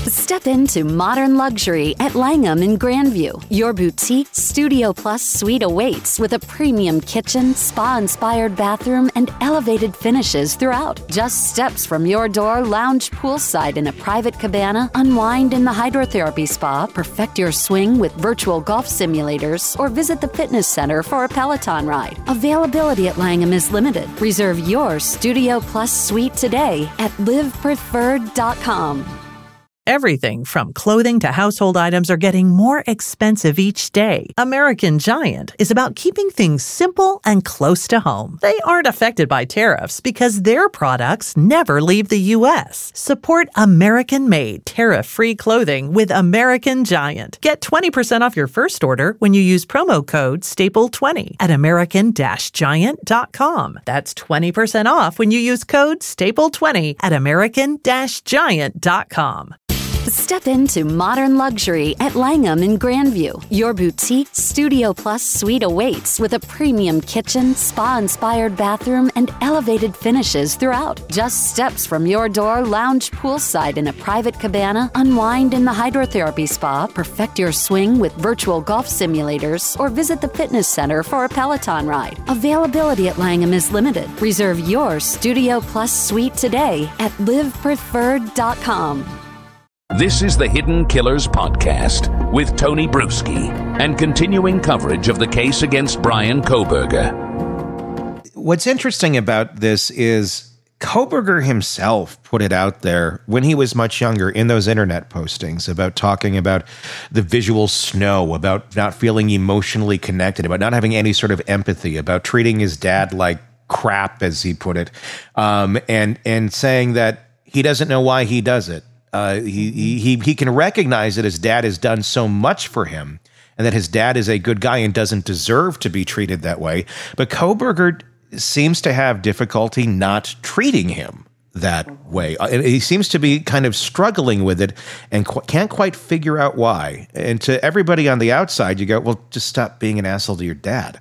Step into modern luxury at Langham in Grandview. Your boutique Studio Plus suite awaits with a premium kitchen, spa-inspired bathroom, and elevated finishes throughout. Just steps from your door, lounge poolside in a private cabana, unwind in the hydrotherapy spa, perfect your swing with virtual golf simulators, or visit the fitness center for a Peloton ride. Availability at Langham is limited. Reserve your Studio Plus suite today at livepreferred.com. Everything from clothing to household items are getting more expensive each day. American Giant is about keeping things simple and close to home. They aren't affected by tariffs because their products never leave the U.S. Support American-made, tariff-free clothing with American Giant. Get 20% off your first order when you use promo code STAPLE20 at American-Giant.com. That's 20% off when you use code STAPLE20 at American-Giant.com. Step into modern luxury at Langham in Grandview. Your boutique Studio Plus suite awaits with a premium kitchen, spa-inspired bathroom, and elevated finishes throughout. Just steps from your door, lounge poolside in a private cabana, unwind in the hydrotherapy spa, perfect your swing with virtual golf simulators, or visit the fitness center for a Peloton ride. Availability at Langham is limited. Reserve your Studio Plus suite today at livepreferred.com. This is the Hidden Killers Podcast with Tony Brueski and continuing coverage of the case against Bryan Kohberger. What's interesting about this is Kohberger himself put it out there when he was much younger in those internet postings about talking about the visual snow, about not feeling emotionally connected, about not having any sort of empathy, about treating his dad like crap, as he put it, and saying that he doesn't know why he does it. He can recognize that his dad has done so much for him and that his dad is a good guy and doesn't deserve to be treated that way. But Kohberger seems to have difficulty not treating him that way. He seems to be kind of struggling with it and can't quite figure out why. And to everybody on the outside, you go, well, just stop being an asshole to your dad.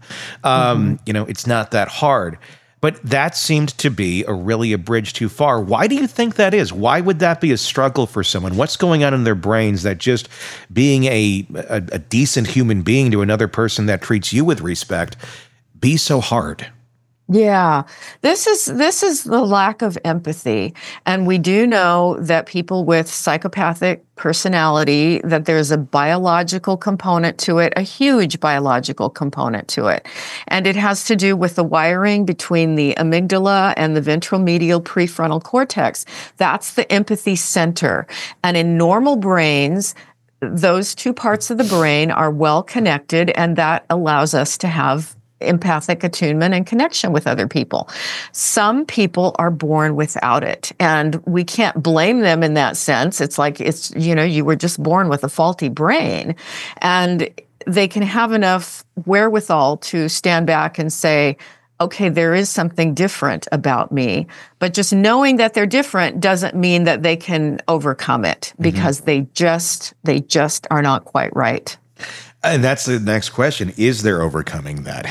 It's not that hard. But that seemed to be a bridge too far. Why do you think that is? Why would that be a struggle for someone? What's going on in their brains that just being a decent human being to another person that treats you with respect be so hard? Yeah, this is the lack of empathy. And we do know that people with psychopathic personality, that there's a biological component to it, a huge biological component to it. And it has to do with the wiring between the amygdala and the ventromedial prefrontal cortex. That's the empathy center. And in normal brains, those two parts of the brain are well connected, and that allows us to have empathic attunement and connection with other people. Some people are born without it, and we can't blame them in that sense. It's like, you were just born with a faulty brain, and they can have enough wherewithal to stand back and say, okay, there is something different about me. But just knowing that they're different doesn't mean that they can overcome it, because they just are not quite right. And that's the next question. Is there overcoming that?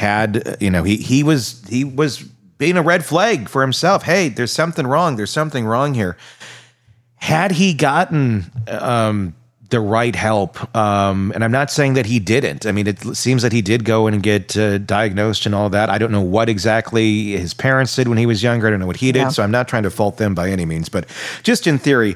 He was being a red flag for himself. Hey, there's something wrong. There's something wrong here. Had he gotten the right help, and I'm not saying that he didn't. I mean, it seems that he did go and get diagnosed and all that. I don't know what exactly his parents did when he was younger. I don't know what he did, so I'm not trying to fault them by any means. But just in theory,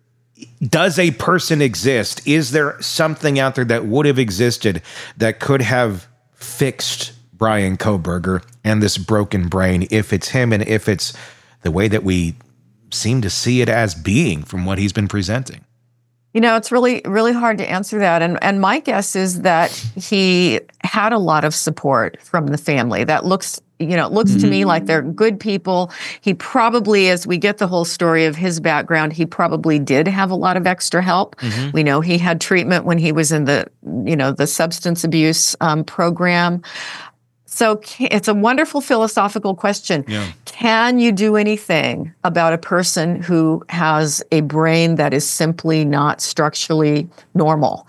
does a person exist? Is there something out there that would have existed that could have fixed Bryan Kohberger and this broken brain, if it's him and if it's the way that we seem to see it as being from what he's been presenting? It's really, really hard to answer that. And my guess is that he had a lot of support from the family. That looks to me like they're good people. He probably, as we get the whole story of his background, he probably did have a lot of extra help. We know he had treatment when he was in the substance abuse program. So it's a wonderful philosophical question. Yeah. Can you do anything about a person who has a brain that is simply not structurally normal?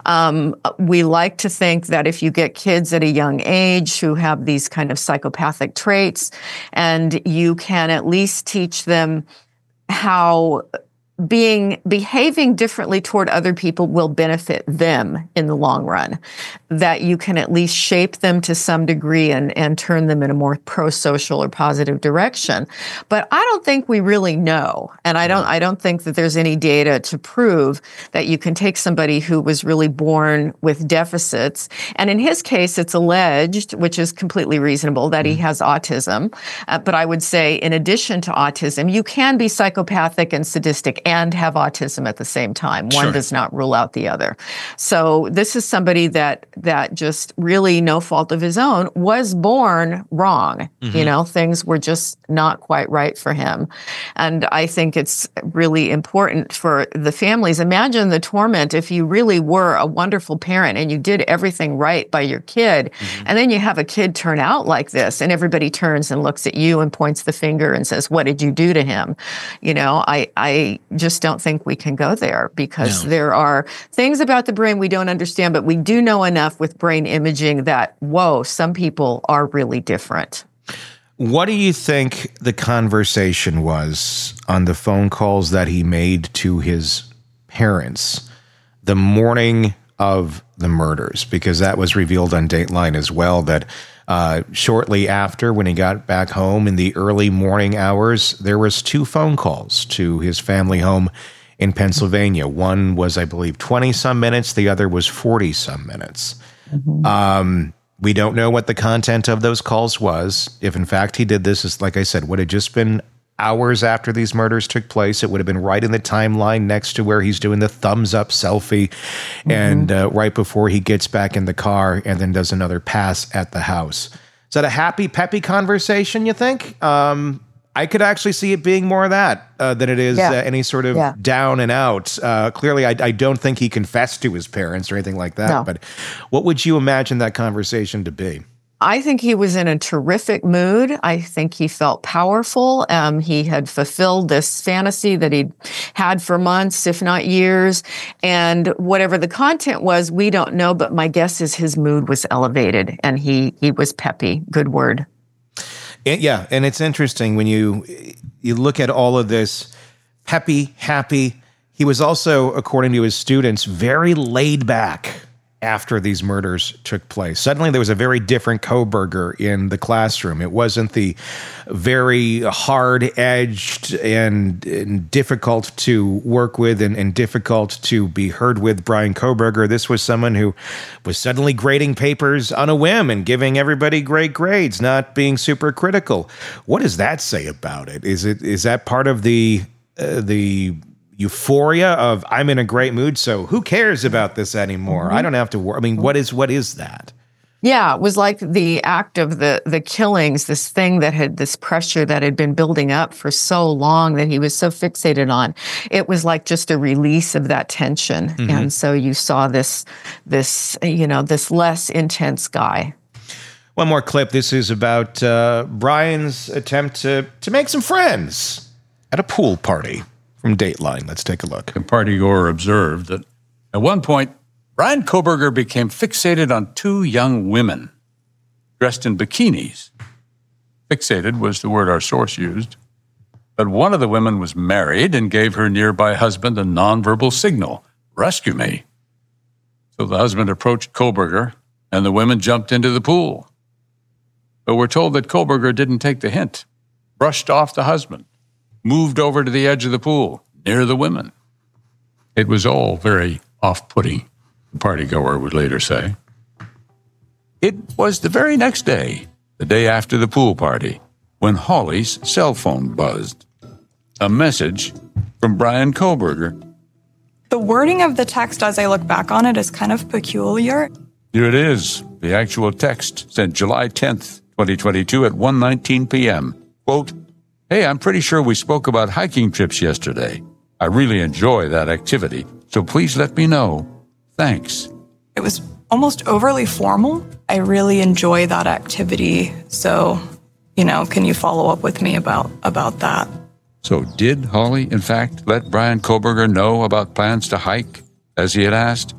We like to think that if you get kids at a young age who have these kind of psychopathic traits, and you can at least teach them how behaving differently toward other people will benefit them in the long run, that you can at least shape them to some degree and turn them in a more pro-social or positive direction. But I don't think we really know. And I don't think that there's any data to prove that you can take somebody who was really born with deficits. And in his case, it's alleged, which is completely reasonable, that he has autism. But I would say in addition to autism, you can be psychopathic and sadistic and have autism at the same time. One does not rule out the other. So this is somebody that just really, no fault of his own, was born wrong. You know, things were just not quite right for him. And I think it's really important for the families. Imagine the torment if you really were a wonderful parent and you did everything right by your kid, and then you have a kid turn out like this, and everybody turns and looks at you and points the finger and says, "What did you do to him?" You know, I just don't think we can go there, because there are things about the brain we don't understand, but we do know enough with brain imaging that, whoa, some people are really different. What do you think the conversation was on the phone calls that he made to his parents the morning of the murders? Because that was revealed on Dateline as well, that shortly after, when he got back home in the early morning hours, there was 2 phone calls to his family home in Pennsylvania. One was, I believe, 20-some minutes. The other was 40-some minutes. We don't know what the content of those calls was. If, in fact, he did this, as like I said, would have just been hours after these murders took place. It would have been right in the timeline next to where he's doing the thumbs up selfie, and right before he gets back in the car and then does another pass at the house. Is that a happy, peppy conversation, you think? I could actually see it being more of that than it is any sort of down and out. Clearly, I don't think he confessed to his parents or anything like that. No. But what would you imagine that conversation to be? I think he was in a terrific mood. I think he felt powerful. He had fulfilled this fantasy that he'd had for months, if not years. And whatever the content was, we don't know. But my guess is his mood was elevated and he was peppy. Good word. Yeah, and it's interesting when you look at all of this, peppy, happy. He was also, according to his students, very laid back after these murders took place. Suddenly there was a very different Kohberger in the classroom. It wasn't the very hard-edged and difficult to work with and difficult to be heard with Bryan Kohberger. This was someone who was suddenly grading papers on a whim and giving everybody great grades, not being super critical. What does that say about it? Is that part of the euphoria of I'm in a great mood, so who cares about this anymore? I don't have to worry. I mean, what is that? Yeah, it was like the act of the killings, this thing that had this pressure that had been building up for so long that he was so fixated on. It was like just a release of that tension. And so you saw this less intense guy. One more clip. This is about Brian's attempt to make some friends at a pool party. From Dateline, let's take a look. A partygoer observed that at one point, Bryan Kohberger became fixated on 2 young women dressed in bikinis. Fixated was the word our source used, but one of the women was married and gave her nearby husband a nonverbal signal, "Rescue me." So the husband approached Kohberger, and the women jumped into the pool. But we're told that Kohberger didn't take the hint, brushed off the husband, moved over to the edge of the pool, near the women. It was all very off-putting, the partygoer would later say. It was the very next day, the day after the pool party, when Holly's cell phone buzzed. A message from Bryan Kohberger. The wording of the text as I look back on it is kind of peculiar. Here it is, the actual text, sent July 10th, 2022 at 1:19 p.m. Quote, "Hey, I'm pretty sure we spoke about hiking trips yesterday. I really enjoy that activity, so please let me know. Thanks." It was almost overly formal. I really enjoy that activity, so, can you follow up with me about that? So did Holly, in fact, let Bryan Kohberger know about plans to hike, as he had asked?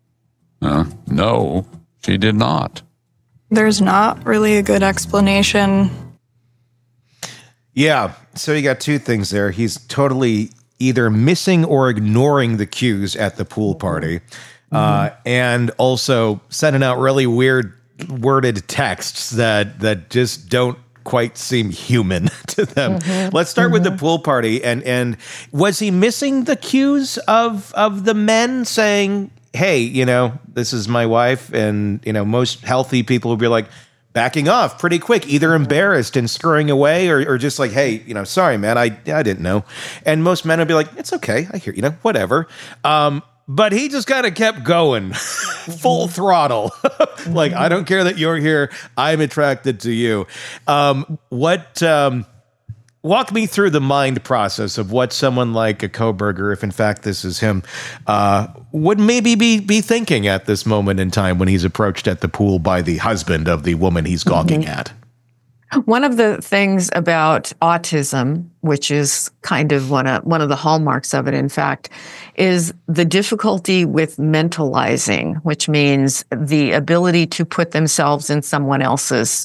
No, she did not. There's not really a good explanation. Yeah, so you got 2 things there. He's totally either missing or ignoring the cues at the pool party, and also sending out really weird worded texts that just don't quite seem human to them. Let's start with the pool party. And was he missing the cues of the men saying, hey, you know, this is my wife? And, you know, most healthy people would be like, backing off pretty quick, either embarrassed and scurrying away or just like, hey, you know, sorry, man, I didn't know. And most men would be like, it's okay, I hear, you know, whatever. But he just kind of kept going full throttle. Like, I don't care that you're here. I'm attracted to you. Walk me through the mind process of what someone like a Kohberger, if in fact this is him, would maybe be thinking at this moment in time when he's approached at the pool by the husband of the woman he's gawking at. One of the things about autism, which is kind of one of the hallmarks of it, in fact, is the difficulty with mentalizing, which means the ability to put themselves in someone else's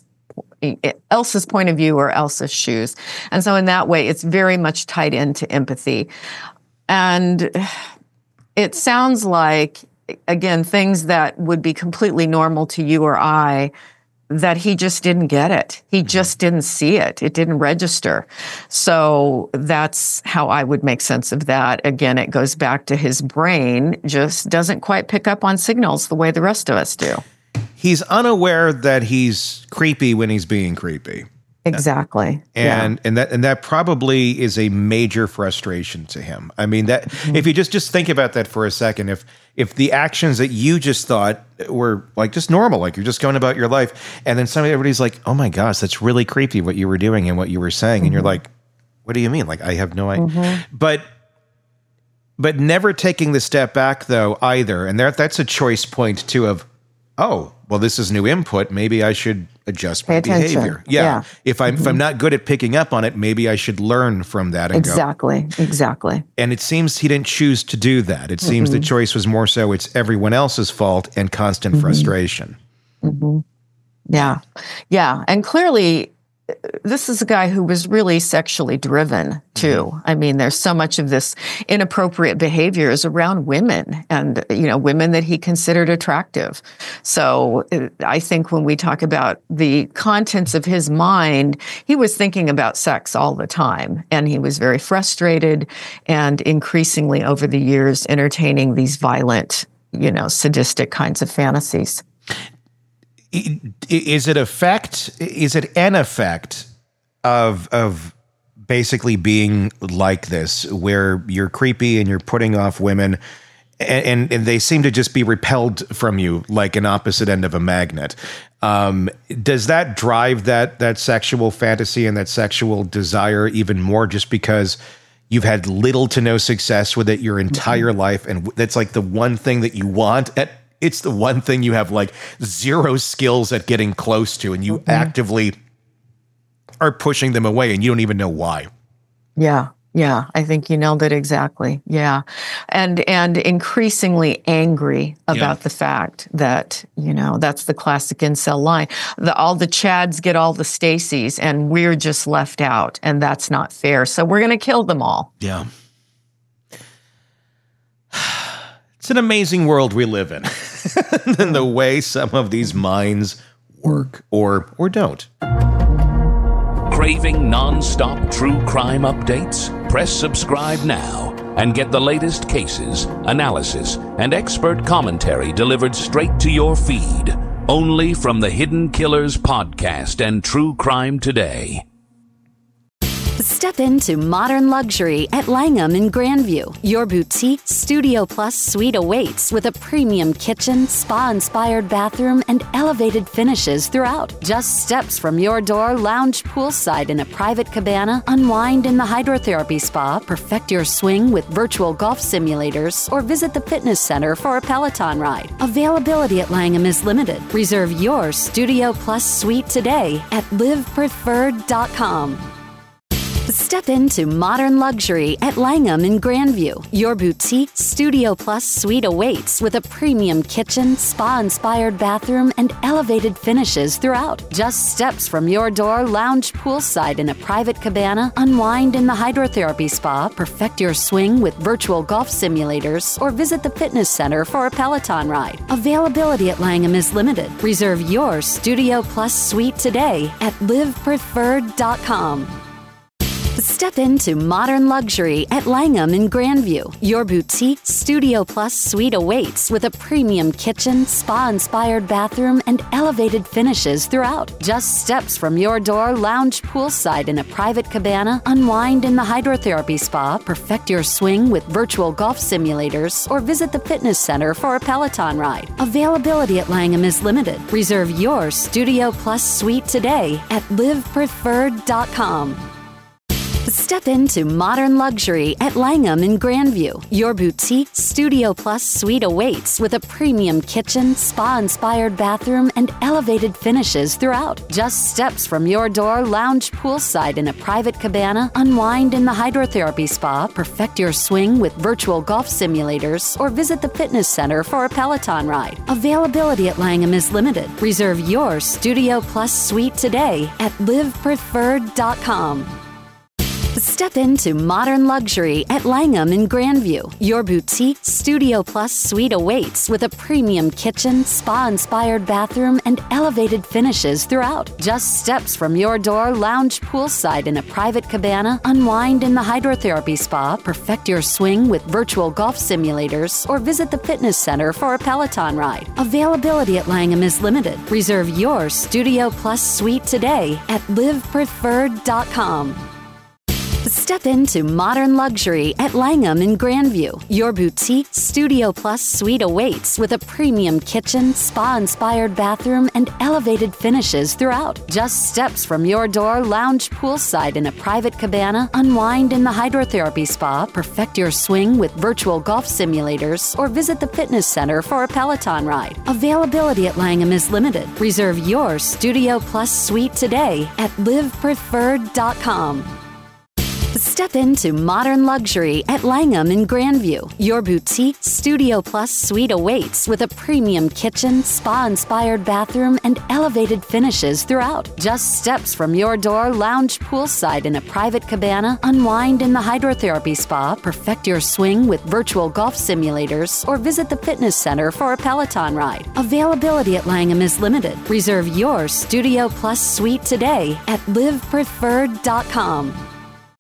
point of view or else's shoes. And so in that way, it's very much tied into empathy. And it sounds like, again, things that would be completely normal to you or I, that he just didn't get it. He just didn't see it. It didn't register. So that's how I would make sense of that. Again, it goes back to his brain just doesn't quite pick up on signals the way the rest of us do. He's unaware that he's creepy when he's being creepy. Exactly. And that probably is a major frustration to him. I mean, that if you just think about that for a second, if the actions that you just thought were like just normal, like you're just going about your life, and then everybody's like, oh my gosh, that's really creepy what you were doing and what you were saying. And you're like, what do you mean? Like, I have no idea. But never taking the step back though either. And that's a choice point too of, oh, well, this is new input. Maybe I should adjust my behavior. Yeah. If I'm not good at picking up on it, maybe I should learn from that and Exactly. And it seems he didn't choose to do that. It seems the choice was more so it's everyone else's fault and constant frustration. Yeah. And clearly, this is a guy who was really sexually driven too. I mean, there's so much of this inappropriate behavior is around women and, you know, women that he considered attractive. So I think when we talk about the contents of his mind, he was thinking about sex all the time. And he was very frustrated and increasingly over the years entertaining these violent, you know, sadistic kinds of fantasies. Is it an effect of basically being like this, where you're creepy and you're putting off women and they seem to just be repelled from you like an opposite end of a magnet? Does that drive that sexual fantasy and that sexual desire even more just because you've had little to no success with it your entire life, and that's like the one thing that you want it's the one thing you have like zero skills at getting close to, and you actively are pushing them away and you don't even know why. Yeah. I think you nailed it exactly. Yeah. And increasingly angry about the fact that, you know, that's the classic incel line. All the Chads get all the Stacys and we're just left out, and that's not fair. So we're going to kill them all. Yeah. It's an amazing world we live in. And the way some of these minds work or don't. Craving non-stop true crime updates? Press subscribe now and get the latest cases, analysis, and expert commentary delivered straight to your feed. Only from the Hidden Killers podcast and True Crime Today. Step into modern luxury at Langham in Grandview. Your boutique Studio Plus suite awaits with a premium kitchen, spa-inspired bathroom, and elevated finishes throughout. Just steps from your door, lounge poolside in a private cabana, unwind in the hydrotherapy spa, perfect your swing with virtual golf simulators, or visit the fitness center for a Peloton ride. Availability at Langham is limited. Reserve your Studio Plus suite today at livepreferred.com. Step Step into modern luxury at Langham in Grandview. Your boutique Studio Plus suite awaits with a premium kitchen, spa-inspired bathroom, and elevated finishes throughout. Just steps from your door, lounge poolside in a private cabana, unwind in the hydrotherapy spa, perfect your swing with virtual golf simulators, or visit the fitness center for a Peloton ride. Availability at Langham is limited. Reserve your Studio Plus suite today at livepreferred.com. Step into modern luxury at Langham in Grandview. Your boutique Studio Plus suite awaits with a premium kitchen, spa-inspired bathroom, and elevated finishes throughout. Just steps from your door, lounge poolside in a private cabana, unwind in the hydrotherapy spa, perfect your swing with virtual golf simulators, or visit the fitness center for a Peloton ride. Availability at Langham is limited. Reserve your Studio Plus suite today at livepreferred.com. Step into modern luxury at Langham in Grandview. Your boutique Studio Plus suite awaits with a premium kitchen, spa-inspired bathroom, and elevated finishes throughout. Just steps from your door, lounge poolside in a private cabana, unwind in the hydrotherapy spa, perfect your swing with virtual golf simulators, or visit the fitness center for a Peloton ride. Availability at Langham is limited. Reserve your Studio Plus suite today at livepreferred.com. Step into modern luxury at Langham in Grandview. Your boutique Studio Plus suite awaits with a premium kitchen, spa-inspired bathroom, and elevated finishes throughout. Just steps from your door, lounge poolside in a private cabana, unwind in the hydrotherapy spa, perfect your swing with virtual golf simulators, or visit the fitness center for a Peloton ride. Availability at Langham is limited. Reserve your Studio Plus suite today at livepreferred.com. Step into modern luxury at Langham in Grandview. Your boutique Studio Plus suite awaits with a premium kitchen, spa-inspired bathroom, and elevated finishes throughout. Just steps from your door, lounge poolside in a private cabana, unwind in the hydrotherapy spa, perfect your swing with virtual golf simulators, or visit the fitness center for a Peloton ride. Availability at Langham is limited. Reserve your Studio Plus suite today at livepreferred.com. Step into modern luxury at Langham in Grandview. Your boutique Studio Plus suite awaits with a premium kitchen, spa-inspired bathroom, and elevated finishes throughout. Just steps from your door, lounge poolside in a private cabana, unwind in the hydrotherapy spa, perfect your swing with virtual golf simulators, or visit the fitness center for a Peloton ride. Availability at Langham is limited. Reserve your Studio Plus suite today at livepreferred.com.